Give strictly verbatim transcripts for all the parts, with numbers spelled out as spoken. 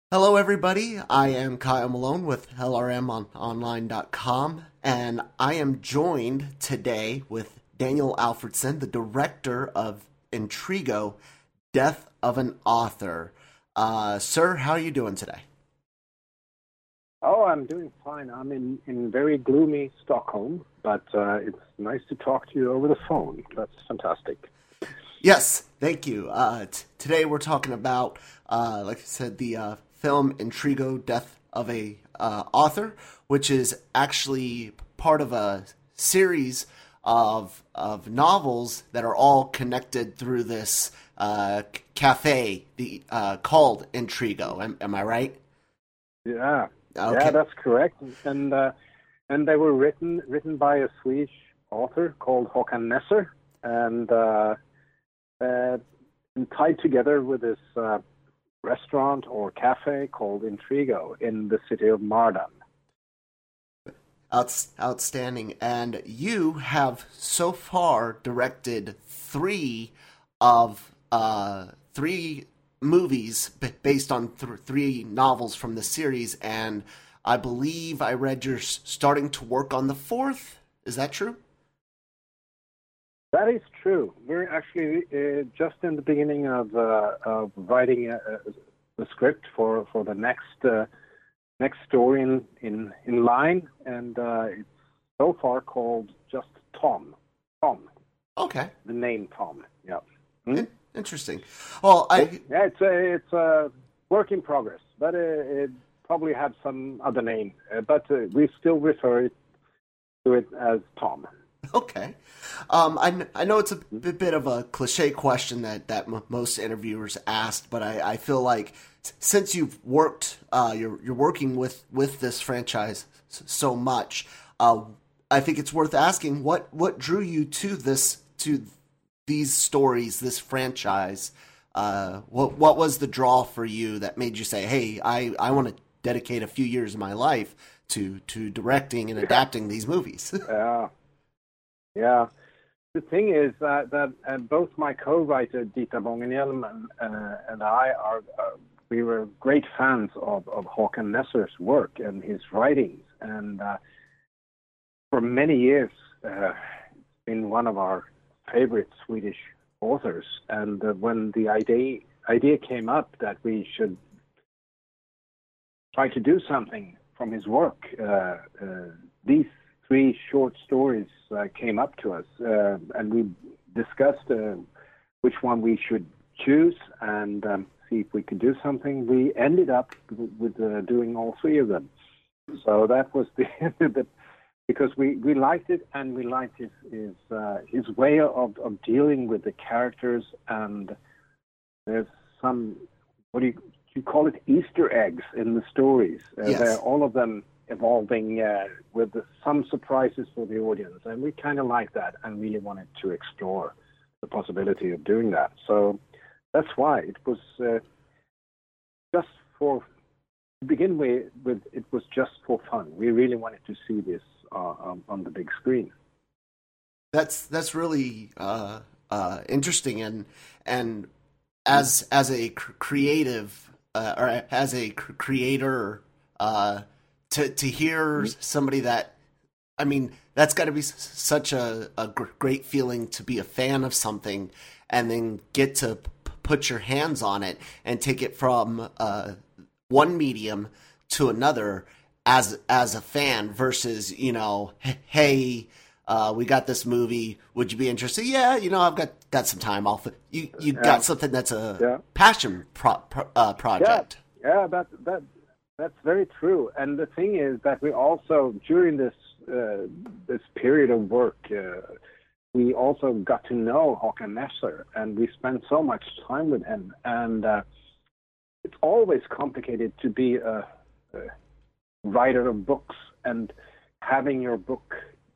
Hello, everybody. I am Kyle Malone with L R M on online dot com, and I am joined today with Daniel Alfredson, the director of Intrigo, Death of an Author. Uh, sir, how are you doing today? Oh, I'm doing fine. I'm in, in very gloomy Stockholm, but uh, it's nice to talk to you over the phone. That's fantastic. Yes, thank you. Uh, t- today we're talking about, uh, like I said, the uh, film Intrigo, Death of a uh, Author, which is actually part of a series of of novels that are all connected through this uh, c- cafe, the uh, called Intrigo. Am, am I right? Yeah, yeah, Okay. that's correct. And uh, and they were written written by a Swedish author called Håkan Nesser, and uh, uh, and tied together with this uh, restaurant or cafe called Intrigo in the city of Mardan. Outs- outstanding. And you have so far directed three of uh, three movies b- based on th- three novels from the series, and I believe I read you're s- starting to work on the fourth. Is that true? That is true. We're actually uh, just in the beginning of, uh, of writing a, a, the script for, for the next uh, next story in, in, in line, and uh, it's so far called just Tom. Tom, Okay. the name Tom. Yeah. Hmm? In- interesting. Well, It, I yeah, it's a it's a work in progress, but uh, it probably had some other name, uh, but uh, we still refer it to it as Tom. Okay. Um, I, kn- I know it's a b- bit of a cliche question that, that m- most interviewers asked, but I, I feel like s- since you've worked, uh, you're, you're working with, with this franchise s- so much, uh, I think it's worth asking what, what drew you to this, to these stories, this franchise? Uh, what, what was the draw for you that made you say, hey, I, I want to dedicate a few years of my life to, to directing and Yeah. adapting these movies? Uh, yeah. The thing is that, that uh, both my co-writer Dita Bongenhielm and, uh, and I are uh, we were great fans of, of Håkan Nesser's work and his writings, and uh, for many years uh, been one of our favorite Swedish authors. And uh, when the idea idea came up that we should try to do something from his work, uh, uh, these three short stories uh, came up to us, uh, and we discussed uh, which one we should choose and um, see if we could do something. We ended up with, with uh, doing all three of them. So that was the, the because we, we liked it, and we liked his his uh, his way of, of dealing with the characters, and there's some, what do you, you call it, Easter eggs in the stories. Uh, they're Yes. all of them evolving uh, with some surprises for the audience, and we kind of like that and really wanted to explore the possibility of doing that. So that's why it was uh, just for to begin with, with. It was just for fun. We really wanted to see this uh, um, on the big screen. That's that's really uh, uh, interesting, and and as as a cr- creative uh, or as a cr- creator, uh, to to hear Mm-hmm. somebody that, I mean, that's got to be s- such a, a gr- great feeling to be a fan of something and then get to p- put your hands on it and take it from uh, one medium to another as as a fan versus, you know, hey, uh, we got this movie. Would you be interested? Yeah, you know, I've got got some time off. You you Yeah, got something that's a yeah. passion pro, pro, uh, Yeah, project. yeah, that that that's very true. And the thing is that we also during this uh, this period of work, uh, we also got to know Håkan Nesser, and we spent so much time with him. And uh, it's always complicated to be a, a writer of books and having your book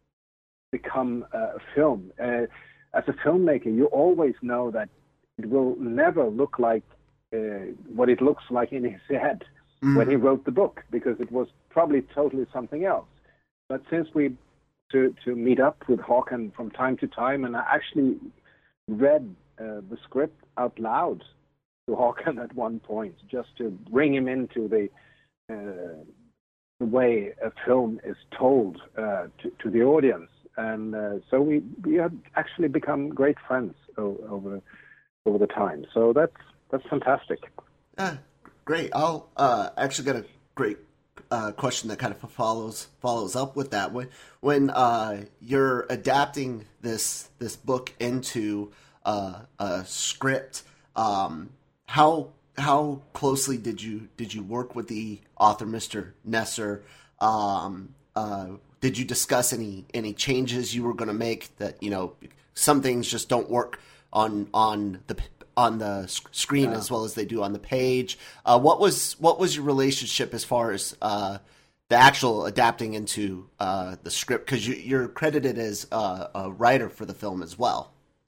become a film. Uh, as a filmmaker, you always know that it will never look like uh, what it looks like in his head when he Mm, wrote the book, because it was probably totally something else. But since we to to meet up with Håkan from time to time, and I actually read uh, the script out loud to Håkan at one point, just to bring him into the uh, the way a film is told uh, to, to the audience. And uh, so we we have actually become great friends o- over over the time. So that's that's fantastic. Yeah, great. I'll uh, actually got a great uh, question that kind of follows follows up with that. When when uh, you're adapting this this book into uh, a script, um, how how closely did you did you work with the author, Mister Nesser? Um, uh, did you discuss any any changes you were going to make? That, you know, some things just don't work on on the on the screen yeah. as well as they do on the page. Uh, what was what was your relationship as far as uh, the actual adapting into uh, the script? Because you, you're credited as uh, a writer for the film as well.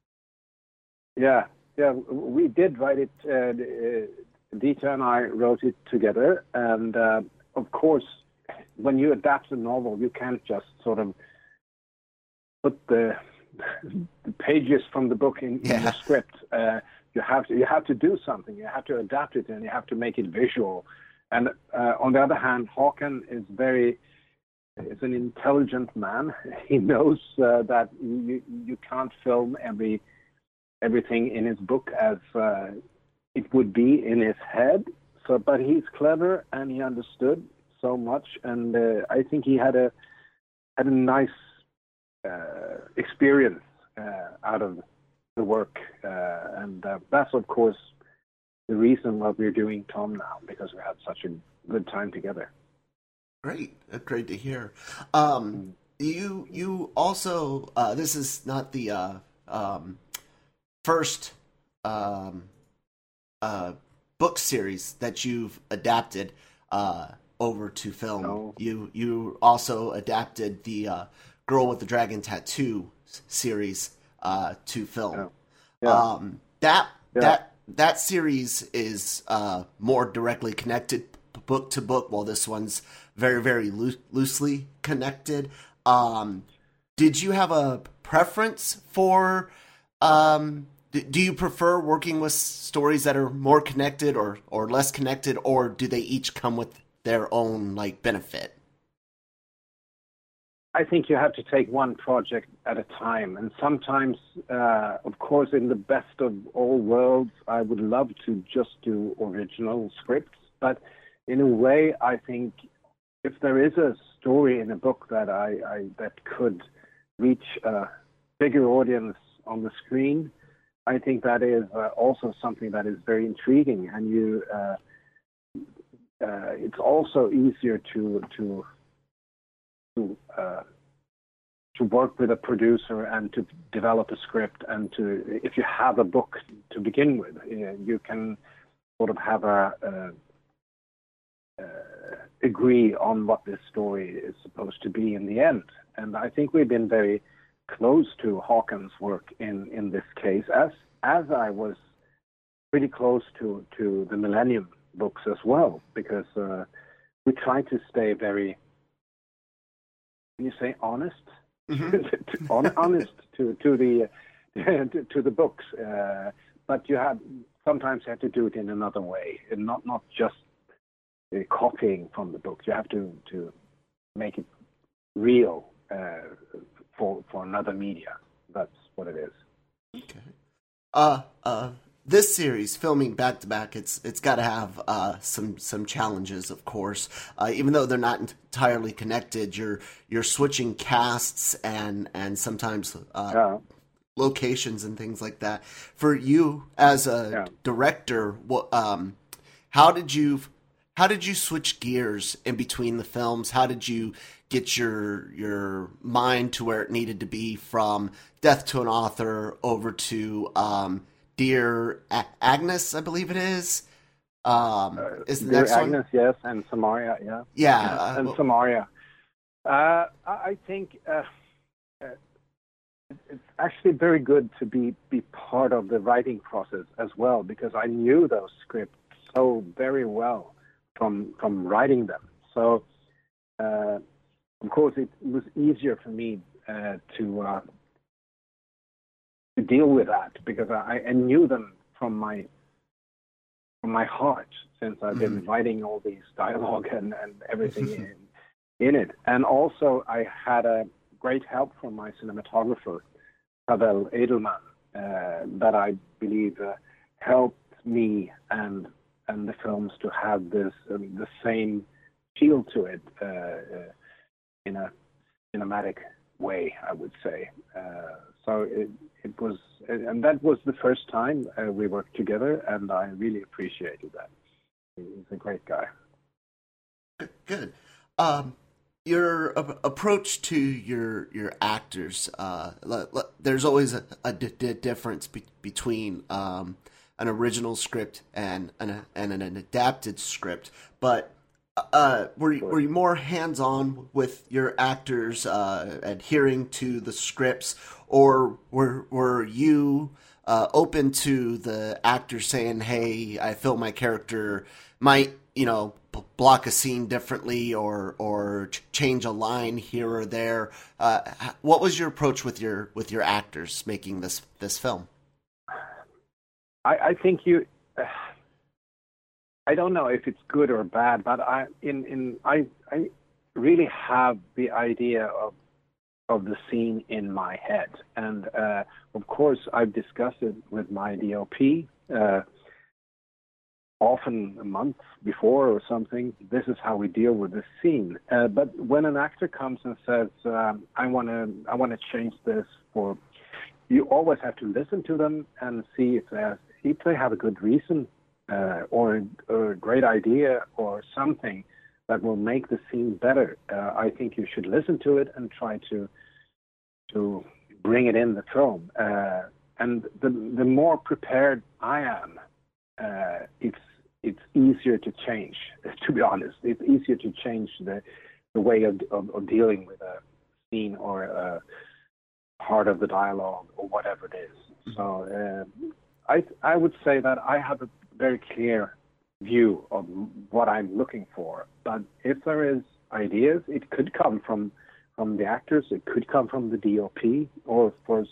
Yeah, yeah, we did write it. Uh, Dita and I wrote it together, and uh, of course, when you adapt a novel, you can't just sort of put the, the pages from the book in, yeah. in the script. Uh, you have to you have to do something. You have to adapt it, and you have to make it visual. And uh, on the other hand, Håkan is very is an intelligent man. He knows uh, that you you can't film every everything in his book as uh, it would be in his head. So, but he's clever and he understood so much, and uh, I think he had a had a nice uh, experience uh, out of the work, uh, and uh, that's of course the reason why we're doing Tom now, because we had such a good time together. Great, great to hear. Um, you you also uh, this is not the uh, um, first um, uh, book series that you've adapted uh, over to film. No. You you also adapted the uh, Girl with the Dragon Tattoo series uh, to film. Yeah. Yeah. Um, that yeah. that that series is uh, more directly connected book to book, while this one's very very loo- loosely connected. Um, did you have a preference for? Um, do you prefer working with stories that are more connected or, or less connected, or do they each come with their own like benefit? I think you have to take one project at a time. And sometimes, uh, of course, in the best of all worlds, I would love to just do original scripts. But in a way, I think if there is a story in a book that I, I that could reach a bigger audience on the screen, I think that is uh, also something that is very intriguing. And you, uh, uh, it's also easier to to to uh, to work with a producer and to develop a script, and to, if you have a book to begin with, you can sort of have a, a, a agree on what this story is supposed to be in the end. And I think we've been very close to Håkan's work in, in this case, as as I was pretty close to, to the Millennium books as well, because uh, we try to stay very, can you say honest? Mm-hmm. honest to to the to, to the books, uh, but you have sometimes you have to do it in another way, and not not just uh, copying from the book. You have to to make it real uh, for for another media. That's what it is. Okay. Uh, uh, this series, filming back to back, it's it's got to have uh, some some challenges, of course. Uh, even though they're not entirely connected, you're you're switching casts and and sometimes uh, yeah. locations and things like that. For you as a yeah. director, what um, how did you how did you switch gears in between the films? How did you get your your mind to where it needed to be from Death to an Author over to um, Dear A- Agnes, I believe it is. Um, is the Dear next Agnes, one? yes, and Samaria, yeah. Yeah. yeah Uh, and well, Samaria. Uh, I think uh, uh, it's actually very good to be, be part of the writing process as well, because I knew those scripts so very well from from writing them. So, uh, of course, it was easier for me uh, to uh, to deal with that, because I, I knew them from my from my heart, since I've been Mm-hmm. writing all these dialogue and, and everything in, in it. And also I had a great help from my cinematographer, Pavel Edelman, uh, that I believe uh, helped me and and the films to have this um, the same feel to it uh, uh, in a cinematic way, I would say. Uh, so it, it was, and that was the first time uh, we worked together, and I really appreciated that. He's a great guy. Good. Um, your a- approach to your your actors, uh, le- le- there's always a, a d- d- difference be- between um, an original script and an and an adapted script. But uh, were you, were you more hands on with your actors, uh, adhering to the scripts, or were were you uh, open to the actors saying, "Hey, I feel my character might, you know, b- block a scene differently, or or ch- change a line here or there." Uh, h- what was your approach with your with your actors making this this film? I, I think you. Uh, I don't know if it's good or bad, but I in in I I really have the idea of of the scene in my head, and uh, of course I've discussed it with my D O P. Uh, often a month before or something, this is how we deal with this scene. Uh, but when an actor comes and says, um, I want to I want to change this, for, you always have to listen to them and see if they have, if they have a good reason uh, or, a, or a great idea or something that will make the scene better. Uh, I think you should listen to it and try to to bring it in the film. Uh, and the the more prepared I am, uh, it's it's easier to change. To be honest, it's easier to change the the way of of, of dealing with a scene or a part of the dialogue or whatever it is. So uh, I I would say that I have a very clear view of what I'm looking for. But if there is ideas, it could come from from the actors, it could come from the D O P, or of course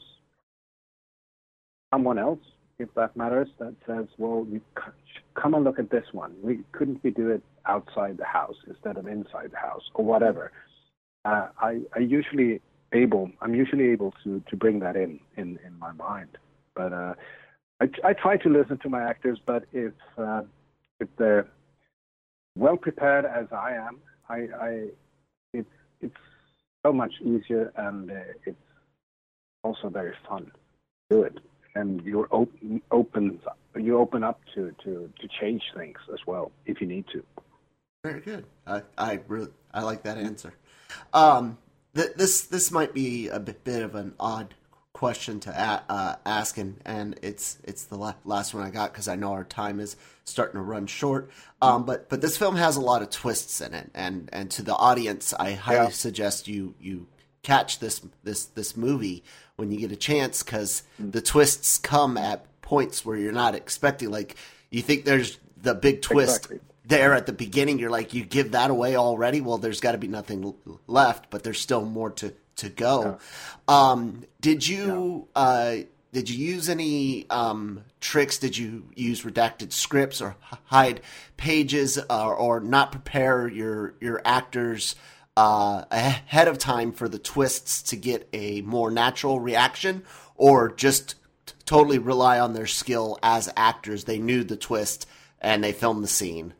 someone else, if that matters, that says, well, you come and look at this one. We couldn't we do it outside the house instead of inside the house, or whatever. Uh, I I usually able I'm usually able to to bring that in in, in my mind. But uh, I I try to listen to my actors, but if uh, if they're well prepared as I am, I I it's it's so much easier, and uh, it's also very fun to do it. And you're open, open, you open up to, to, to change things as well if you need to. Very good. I I really I like that answer. Um, th- this this might be a bit, bit of an odd question to a- uh, ask, and, and it's it's the la- last one I got because I know our time is starting to run short. Um, but but this film has a lot of twists in it, and, and to the audience, I highly Yeah. suggest you you catch this this this movie when you get a chance, because the twists come at points where you're not expecting. Like, you think there's the big twist Exactly. there at the beginning, you're like, you give that away already? Well, there's got to be nothing l- left, but there's still more to to go. Um, did you uh, did you use any um, tricks? Did you use redacted scripts or h- hide pages, or, or not prepare your your actors uh, ahead of time for the twists to get a more natural reaction, or just t- totally rely on their skill as actors? They knew the twist and they filmed the scene.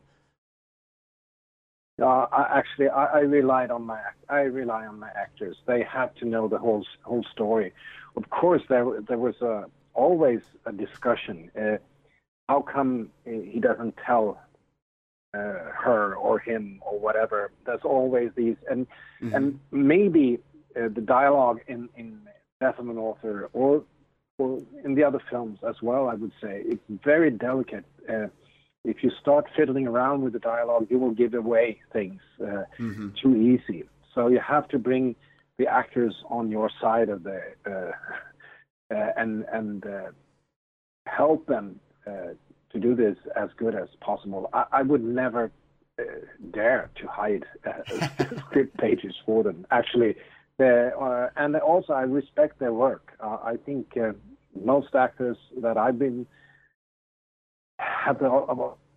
Uh, I, actually, I, I relied on my I rely on my actors. They have to know the whole whole story. Of course, there there was a, always a discussion. Uh, how come he doesn't tell uh, her or him or whatever? There's always these, and Mhm. and maybe uh, the dialogue in in Death of an Author, or or in the other films as well, I would say it's very delicate. Uh, if you start fiddling around with the dialogue, you will give away things uh, Mhm. too easy. So you have to bring the actors on your side of the uh, uh, and and uh, help them uh, to do this as good as possible. I, I would never uh, dare to hide uh, script pages for them. Actually, the, uh, and also I respect their work. Uh, I think uh, most actors that I've been have the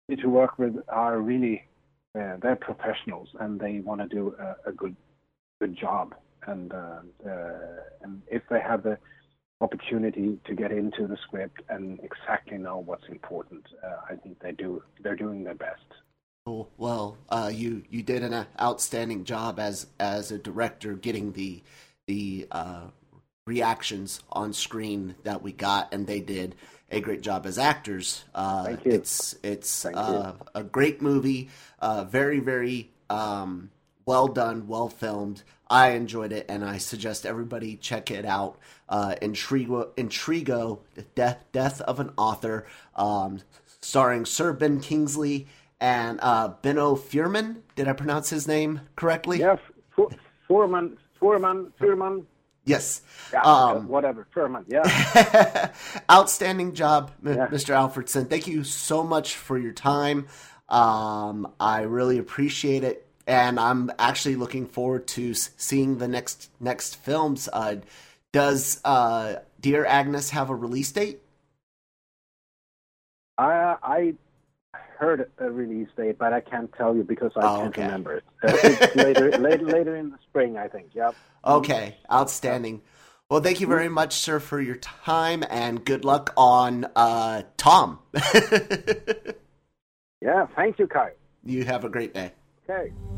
to work with are really uh, they're professionals and they want to do a, a good good job. And uh, uh, and if they have the opportunity to get into the script and exactly know what's important, uh, I think they do. They're doing their best. Cool. Well, uh, you you did an outstanding job as as a director, getting the the uh, reactions on screen that we got, and they did a great job as actors. Uh, Thank you. It's it's Thank uh, you. a great movie, uh, very very um, well done, well filmed. I enjoyed it, and I suggest everybody check it out. Uh, Intrigo, Intrigo, Death Death of an Author, um, starring Sir Ben Kingsley and uh, Benno Furman. Did I pronounce his name correctly? Yeah, F- Furman, Furman, Furman. Yes. Yeah, Um, whatever, Furman. Yeah. Outstanding job, Yeah. Mister Alfredson. Thank you so much for your time. Um, I really appreciate it, and I'm actually looking forward to s- seeing the next next films. Uh, does uh, Dear Agnes have a release date? I I heard a release date, but I can't tell you because I Oh, can't okay. remember it. Uh, it's later, later, later in the spring, I think. Yep. Okay, outstanding. Well, thank you very much, sir, for your time, and good luck on uh, Tom. Yeah. Thank you, Kai. You have a great day. Okay.